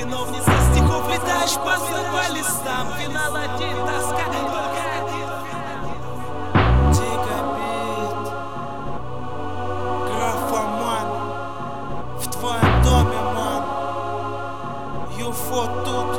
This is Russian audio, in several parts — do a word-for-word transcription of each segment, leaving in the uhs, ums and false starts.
Виновница стихов, летаешь просто по листам. Финал один, тоска, только один финал. Гигабит, графоман, в твоем доме, ман. Юфо тут.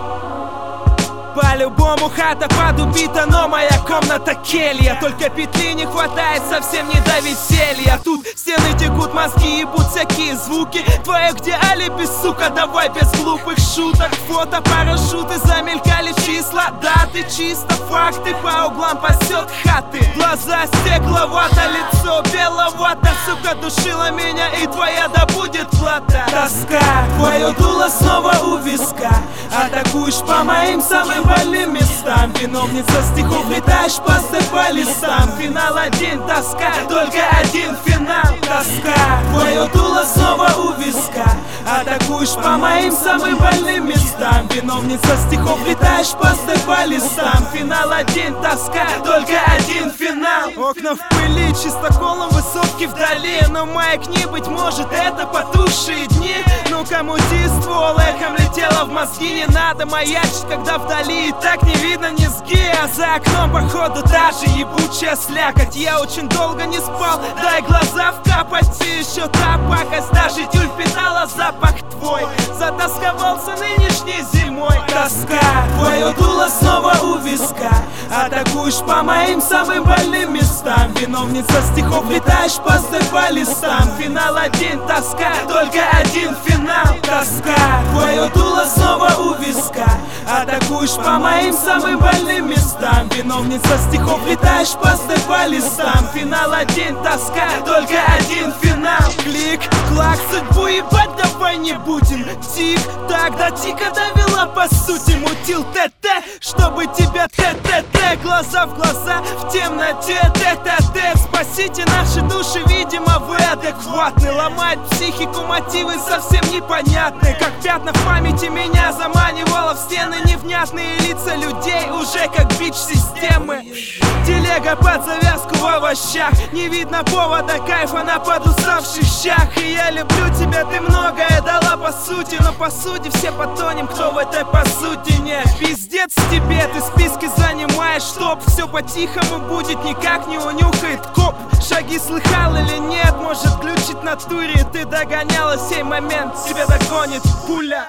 По-любому хата подубита, но моя комната келья. Только петли не хватает, совсем не до веселья. Тут стены текут, мозги ебут всякие звуки. Твое где алиби, сука, давай без глупых шуток. Фото, парашюты, замелькали числа, даты, чисто факты. По углам пасет хаты, глаза стекловато, лицо беловато. Сука, душила меня, и твоя да будет плата. Тоска, твое дуло снова у виска. Атакуешь по моим самым больным местам. Виновница стихов, летаешь просто по листам. Финал один, тоска, только один финал. Тоска, твое дуло снова у виска. Атакуешь по моим самым больным местам. Виновница стихов, летаешь просто по листам. Финал один, тоска, только один финал. Окна в пыли, чистоколом высотки вдали. Но майк не быть может, это потухшие дни. Ну кому ствол эхом летело в мозги. Не надо маячить, когда вдали и так не видно низги. А за окном походу та же ебучая слякоть. Я очень долго не спал, дай глаза вкапать. И еще та пакость, даже тюль впитала запах твой. Затасковался нынешней зимой. Тоска, твое дуло снова у виска. Атакуешь по моим самым больным местам. Виновница стихов, летаешь просто по листам. Финал один, тоска, только один финал. Тоска, твое дуло снова у виска. Атакуешь по моим самым больным местам. Виновница стихов, летаешь просто по листам. Финал один, тоска, только один финал. Клик, клак, судьбу ебать давай не будем. Тик, так, да тика довела по сути. Мутил ТТ, чтобы тебя ТТТ. Глаза в глаза, в темноте ТТТ. Спасите наши души, видимо вы адекватны. Ломать психику, мотивы совсем непонятны. Как пятна в памяти меня заманивало в стены. Невнятные лица людей уже как бич системы. Телега под завязку в овощах. Не видно повода, кайфа на подуставших щах. И я люблю тебя, ты многое дала по сути. Но по сути все потонем, кто в этой по сути не. Пиздец тебе, ты списки занимаешь топ. Все по-тихому будет, никак не унюхает коп. Шаги слыхал или нет, может глючить в натуре. Ты догоняла сей момент, тебя догонит пуля.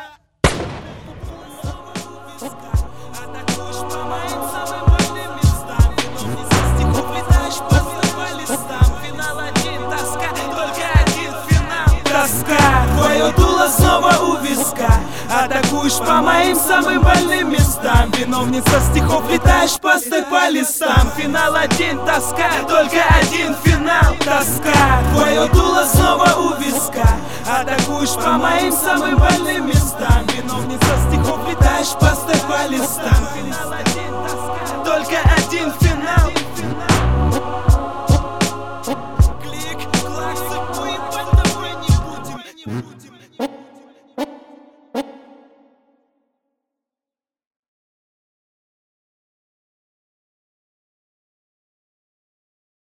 Тоска, твое дуло снова у виска. Атакуешь по моим самым больным местам. Виновница стихов, летаешь просто по листам. Финал один, тоска, только один финал. Тоска, твое дуло снова у виска. Атакуешь по моим самым больным местам. Виновница стихов, летаешь просто по листам. Финал один, тоска, только один финал. Клик, клак, судьбу ебать давай не будем.